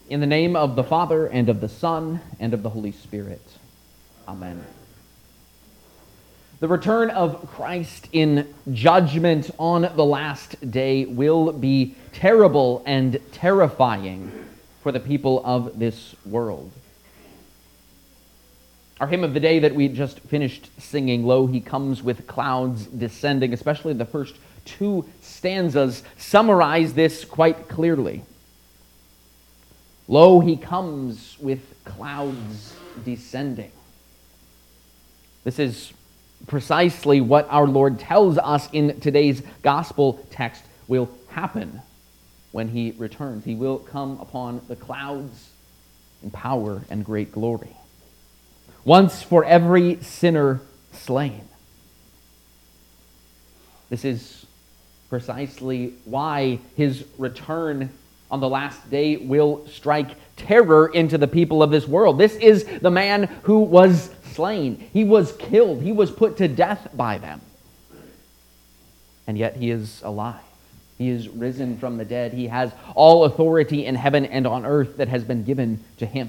In the name of the Father, and of the Son, and of the Holy Spirit. Amen. The return of Christ in judgment on the last day will be terrible and terrifying for the people of this world. Our hymn of the day that we just finished singing, Lo, He Comes with Clouds Descending, especially the first two stanzas, summarize this quite clearly. Lo, He comes with clouds descending. This is precisely what our Lord tells us in today's gospel text will happen when He returns. He will come upon the clouds in power and great glory. Once for every sinner slain. This is precisely why His return on the last day will strike terror into the people of this world. This is the man who was slain. He was killed. He was put to death by them. And yet He is alive. He is risen from the dead. He has all authority in heaven and on earth that has been given to Him.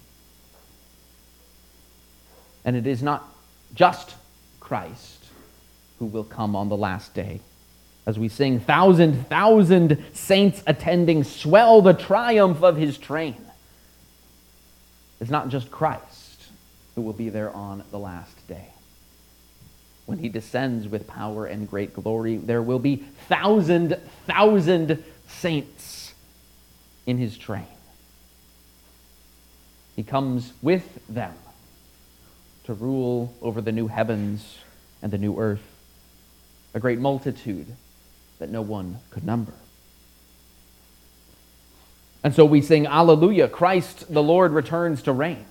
And it is not just Christ who will come on the last day. As we sing, thousand saints attending swell the triumph of His train. It's not just Christ who will be there on the last day. When He descends with power and great glory, there will be thousand saints in His train. He comes with them to rule over the new heavens and the new earth, a great multitude that no one could number. And so we sing, Alleluia, Christ the Lord returns to reign.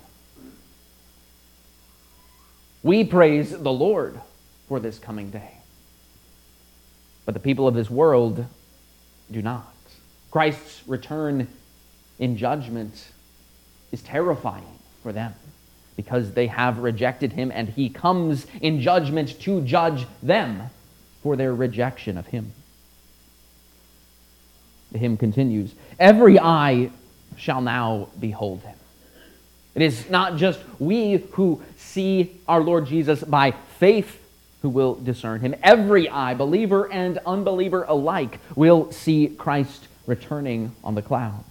We praise the Lord for this coming day. But the people of this world do not. Christ's return in judgment is terrifying for them because they have rejected Him, and He comes in judgment to judge them for their rejection of Him. The hymn continues, every eye shall now behold Him. It is not just we who see our Lord Jesus by faith who will discern Him. Every eye, believer and unbeliever alike, will see Christ returning on the clouds.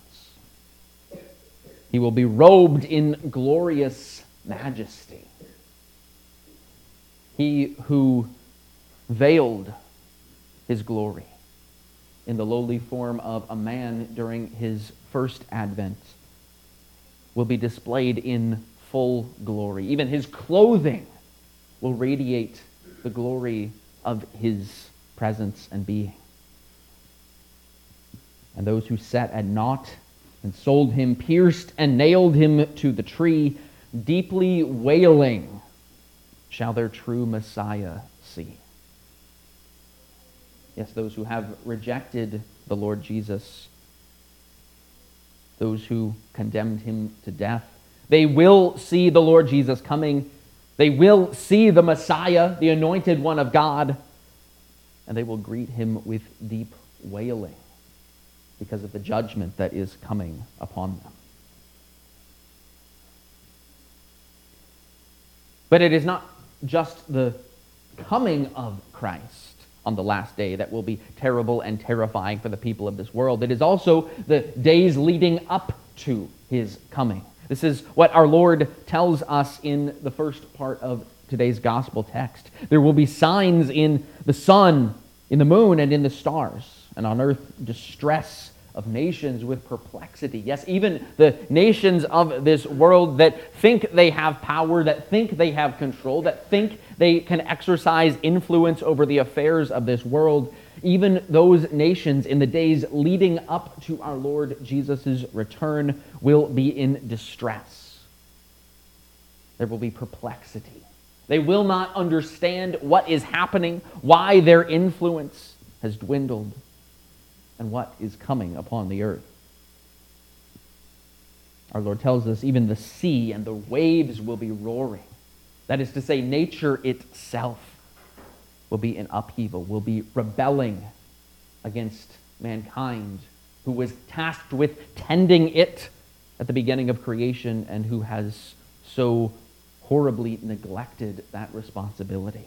He will be robed in glorious majesty. He who veiled His glory in the lowly form of a man during His first advent will be displayed in full glory. Even His clothing will radiate the glory of His presence and being. And those who set at naught and sold Him, pierced and nailed Him to the tree, deeply wailing, shall their true Messiah see. Yes, those who have rejected the Lord Jesus, those who condemned Him to death, they will see the Lord Jesus coming. They will see the Messiah, the anointed one of God, and they will greet Him with deep wailing because of the judgment that is coming upon them. But it is not just the coming of Christ on the last day that will be terrible and terrifying for the people of this world. It is also the days leading up to His coming. This is what our Lord tells us in the first part of today's gospel text. There will be signs in the sun, in the moon, and in the stars, and on earth distress of nations with perplexity. Yes, even the nations of this world that think they have power, that think they have control, that think they can exercise influence over the affairs of this world, even those nations in the days leading up to our Lord Jesus' return will be in distress. There will be perplexity. They will not understand what is happening, why their influence has dwindled, and what is coming upon the earth. Our Lord tells us even the sea and the waves will be roaring. That is to say, nature itself will be in upheaval, will be rebelling against mankind, who was tasked with tending it at the beginning of creation and who has so horribly neglected that responsibility.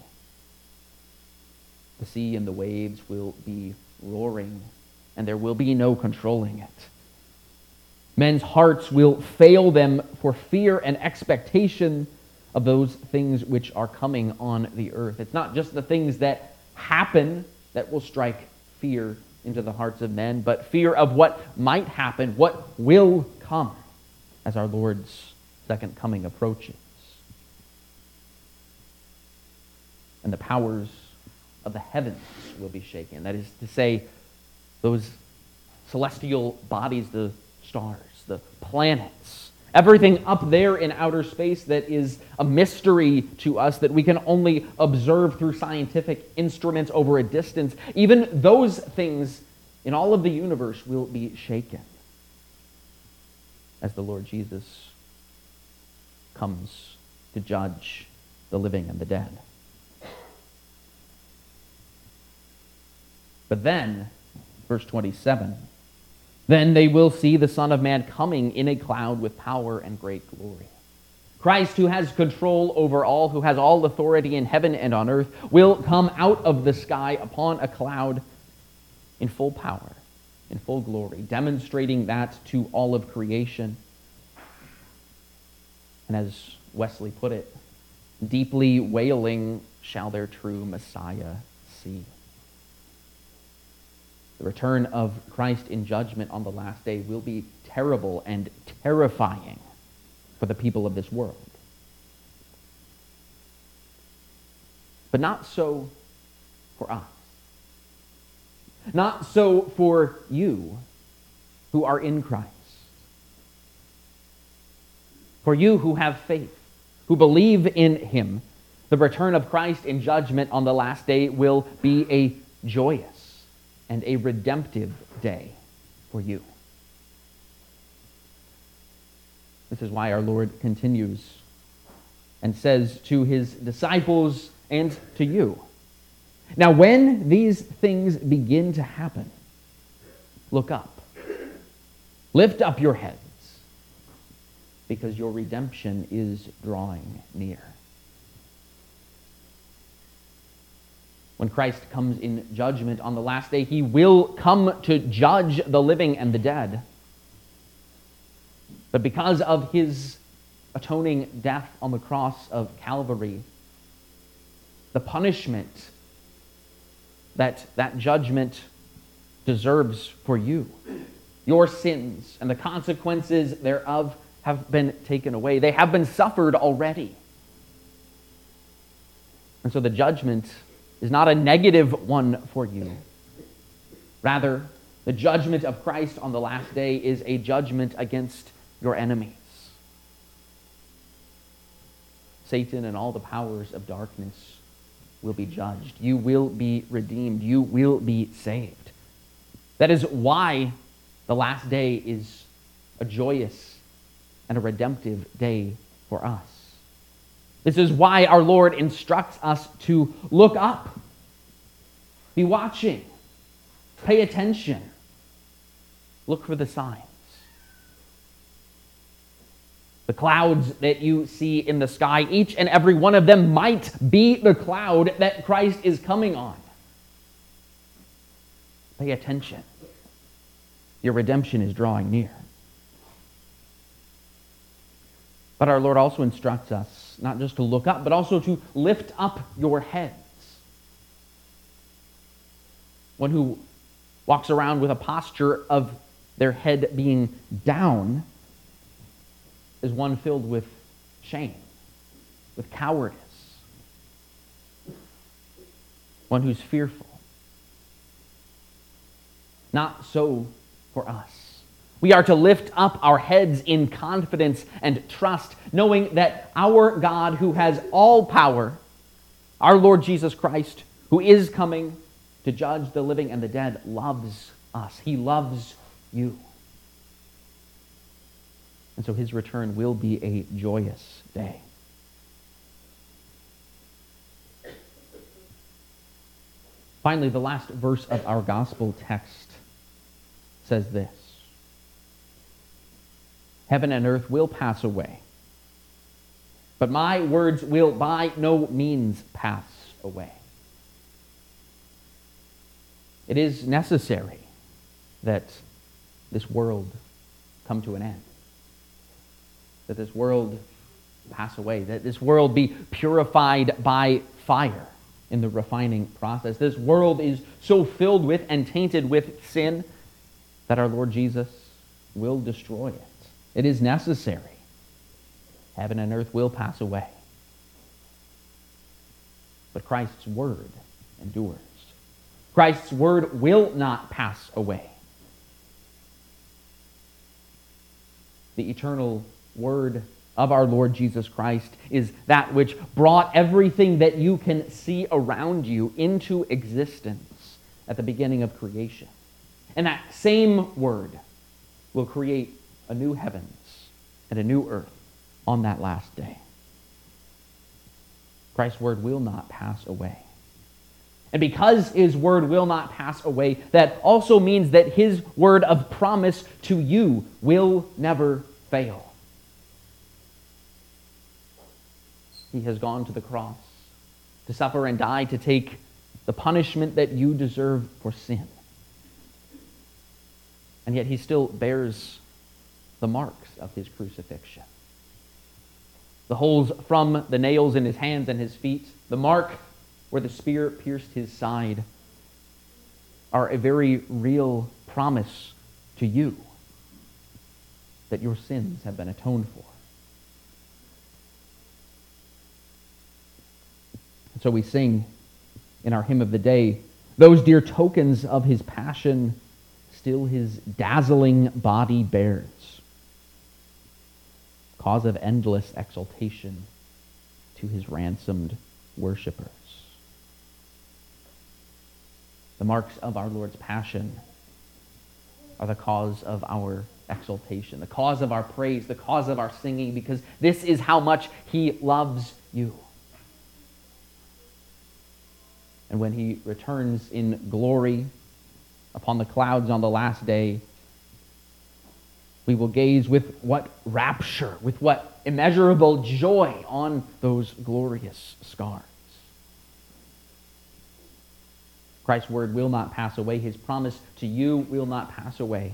The sea and the waves will be roaring, and there will be no controlling it. Men's hearts will fail them for fear and expectation of those things which are coming on the earth. It's not just the things that happen that will strike fear into the hearts of men, but fear of what might happen, what will come as our Lord's second coming approaches. And the powers of the heavens will be shaken. That is to say, those celestial bodies, the stars, the planets, everything up there in outer space that is a mystery to us that we can only observe through scientific instruments over a distance, even those things in all of the universe will be shaken as the Lord Jesus comes to judge the living and the dead. But then, verse 27, then they will see the Son of Man coming in a cloud with power and great glory. Christ, who has control over all, who has all authority in heaven and on earth, will come out of the sky upon a cloud in full power, in full glory, demonstrating that to all of creation. And as Wesley put it, deeply wailing shall their true Messiah see. The return of Christ in judgment on the last day will be terrible and terrifying for the people of this world. But not so for us. Not so for you who are in Christ. For you who have faith, who believe in him, the return of Christ in judgment on the last day will be a joyous and a redemptive day for you. This is why our Lord continues and says to his disciples and to you, now when these things begin to happen, look up. Lift up your heads, because your redemption is drawing near. When Christ comes in judgment on the last day, he will come to judge the living and the dead. But because of his atoning death on the cross of Calvary, the punishment that judgment deserves for you, your sins and the consequences thereof have been taken away. They have been suffered already. And so the judgment is not a negative one for you. Rather, the judgment of Christ on the last day is a judgment against your enemies. Satan and all the powers of darkness will be judged. You will be redeemed. You will be saved. That is why the last day is a joyous and a redemptive day for us. This is why our Lord instructs us to look up, be watching, pay attention, look for the signs. The clouds that you see in the sky, each and every one of them might be the cloud that Christ is coming on. Pay attention. Your redemption is drawing near. But our Lord also instructs us not just to look up, but also to lift up your heads. One who walks around with a posture of their head being down is one filled with shame, with cowardice, one who's fearful. Not so for us. We are to lift up our heads in confidence and trust, knowing that our God, who has all power, our Lord Jesus Christ, who is coming to judge the living and the dead, loves us. He loves you. And so his return will be a joyous day. Finally, the last verse of our gospel text says this: Heaven and earth will pass away, but my words will by no means pass away. It is necessary that this world come to an end, that this world pass away, that this world be purified by fire in the refining process. This world is so filled with and tainted with sin that our Lord Jesus will destroy it. It is necessary. Heaven and earth will pass away, but Christ's word endures. Christ's word will not pass away. The eternal word of our Lord Jesus Christ is that which brought everything that you can see around you into existence at the beginning of creation. And that same word will create a new heavens and a new earth on that last day. Christ's word will not pass away. And because his word will not pass away, that also means that his word of promise to you will never fail. He has gone to the cross to suffer and die to take the punishment that you deserve for sin. And yet he still bears the marks of his crucifixion. The holes from the nails in his hands and his feet, the mark where the spear pierced his side, are a very real promise to you that your sins have been atoned for. And so we sing in our hymn of the day, those dear tokens of his passion still his dazzling body bears, cause of endless exultation to his ransomed worshipers. The marks of our Lord's passion are the cause of our exultation, the cause of our praise, the cause of our singing, because this is how much he loves you. And when he returns in glory upon the clouds on the last day, we will gaze with what rapture, with what immeasurable joy on those glorious scars. Christ's word will not pass away. His promise to you will not pass away.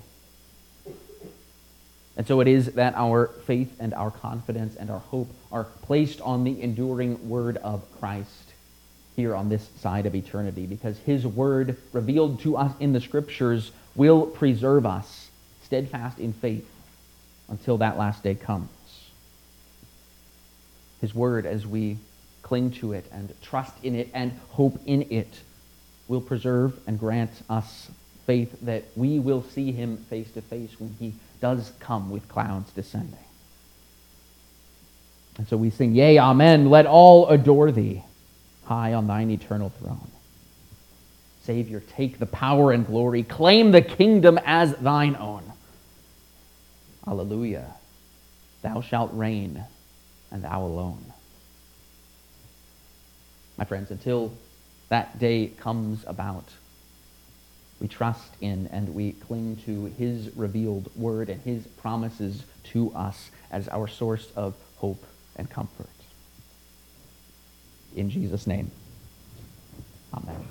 And so it is that our faith and our confidence and our hope are placed on the enduring word of Christ here on this side of eternity, because his word revealed to us in the scriptures will preserve us steadfast in faith until that last day comes. His word, as we cling to it and trust in it and hope in it, will preserve and grant us faith that we will see him face to face when he does come with clouds descending. And so we sing, yea, amen, let all adore thee high on thine eternal throne. Savior, take the power and glory, claim the kingdom as thine own. Alleluia. Thou shalt reign, and thou alone. My friends, until that day comes about, we trust in and we cling to his revealed word and his promises to us as our source of hope and comfort. In Jesus' name, amen.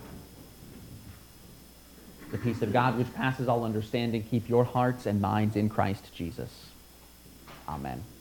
The peace of God, which passes all understanding, keep your hearts and minds in Christ Jesus. Amen.